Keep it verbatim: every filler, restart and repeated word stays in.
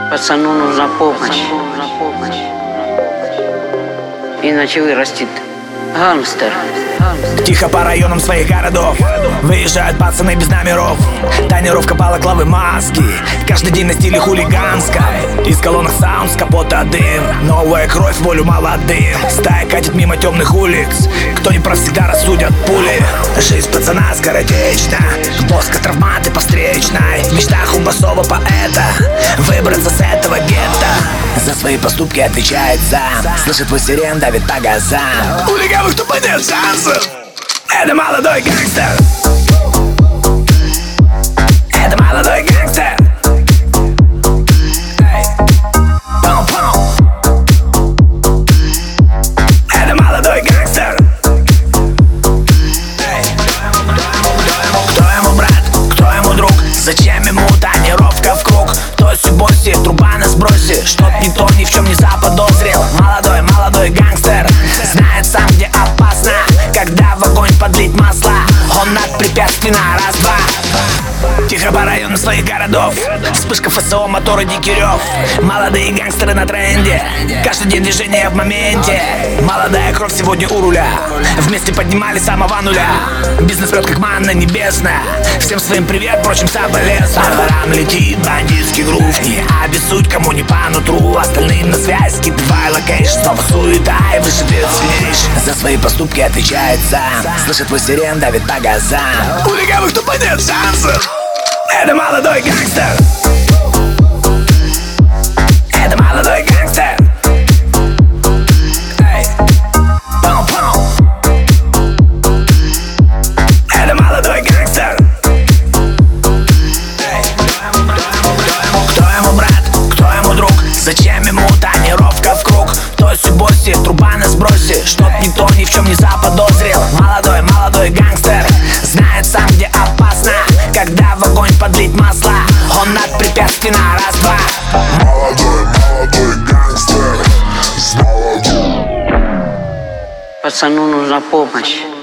Пацану нужна помощь, иначе вырастет гангстер. Тихо по районам своих городов выезжают пацаны без номеров. Тонировка балаклавы, маски, каждый день на стиле хулиганской. Из колонок саунд, с капота дым, новая кровь, волю молодым. Стая катит мимо темных улиц, кто не прав, всегда рассудят пули. Жизнь пацана скоротечна, плоско травматы по встречной. В мечтах у басового поэта выбраться с этого гетто. За свои поступки отвечает сам, слышит твой сирен, давит по газам. У легавых тупо нет шансов. Это молодой гангстер. Это молодой гангстер. Эй. Пау-пау. Это молодой гангстер. Эй. Кто ему брат, кто ему друг? Зачем ему тонировка в круг? Тоси-боси, труба на сбросе, чтоб никто ни в чем не заподозрил. Молодой, молодой гангстер знает сам, где опасно, когда в огонь подлить масло. Он над препятствий на раз-два. Тихо по району своих городов, вспышка ФСО, моторы, дикий рев. Молодые гангстеры на тренде, каждый день движение в моменте. Молодая кровь сегодня у руля, вместе поднимали с самого нуля. Бизнес прет как манна небесная, всем своим привет, впрочем, соболезную. По дворам летит бандитский грув, не обессудь, кому не по нутру. Остальным на связь, скидывай локейшн, снова суета и выживет сильнейший. За свои поступки отвечает сам, слышит твой сирен, давит по газам. У легавых тупо нет шансов. Это молодой гангстер. Это молодой гангстер. Эй. Пау-пау. Это молодой гангстер. Эй. Кто ему брат, кто ему друг? Зачем ему тонировка в круг? Тоси-боси, труба на сбросе, чтоб никто ни в чем не заподозрил. Молодой, молодой гангстер знает сам, где опасно, когда в огонь подлить масло. Он над препятствий на раз-два. Молодой, молодой гангстер. Пацану нужна помощь.